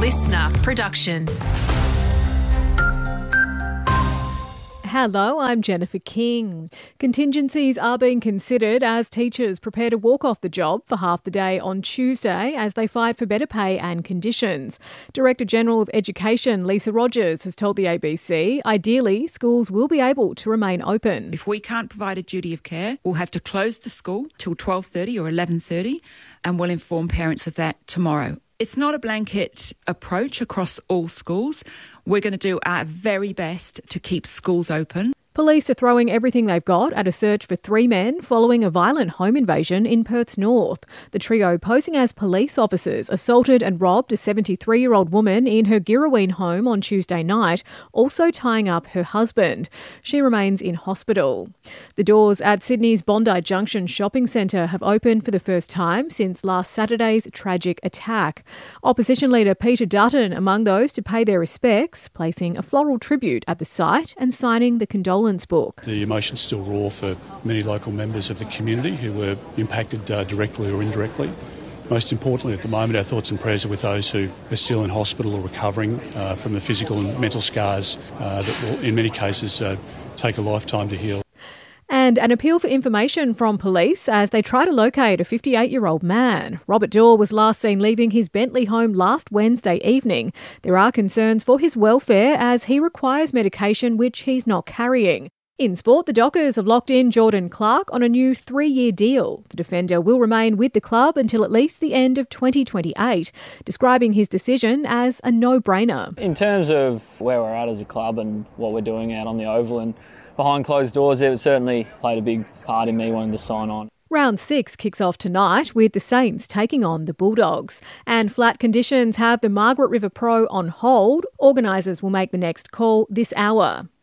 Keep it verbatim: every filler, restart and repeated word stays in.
listener production. Hello, I'm Jennifer King. Contingencies are being considered as teachers prepare to walk off the job for half the day on Tuesday as they fight for better pay and conditions. Director General of Education Lisa Rogers has told the A B C, ideally, schools will be able to remain open. If we can't provide a duty of care, we'll have to close the school till twelve thirty or eleven thirty, and we'll inform parents of that tomorrow. It's not a blanket approach across all schools. We're going to do our very best to keep schools open. Police are throwing everything they've got at a search for three men following a violent home invasion in Perth's north. The trio, posing as police officers, assaulted and robbed a seventy-three-year-old woman in her Girraween home on Tuesday night, also tying up her husband. She remains in hospital. The doors at Sydney's Bondi Junction shopping centre have opened for the first time since last Saturday's tragic attack. Opposition leader Peter Dutton among those to pay their respects, placing a floral tribute at the site and signing the condolence book. The emotion's still raw for many local members of the community who were impacted uh, directly or indirectly. Most importantly, at the moment, our thoughts and prayers are with those who are still in hospital or recovering uh, from the physical and mental scars uh, that will, in many cases, uh, take a lifetime to heal. And an appeal for information from police as they try to locate a fifty-eight-year-old man. Robert Dorr was last seen leaving his Bentley home last Wednesday evening. There are concerns for his welfare as he requires medication which he's not carrying. In sport, the Dockers have locked in Jordan Clark on a new three-year deal. The defender will remain with the club until at least the end of twenty twenty-eight, describing his decision as a no-brainer. In terms of where we're at as a club and what we're doing out on the Oval and behind closed doors, it certainly played a big part in me wanting to sign on. Round six kicks off tonight with the Saints taking on the Bulldogs. And flat conditions have the Margaret River Pro on hold. Organisers will make the next call this hour.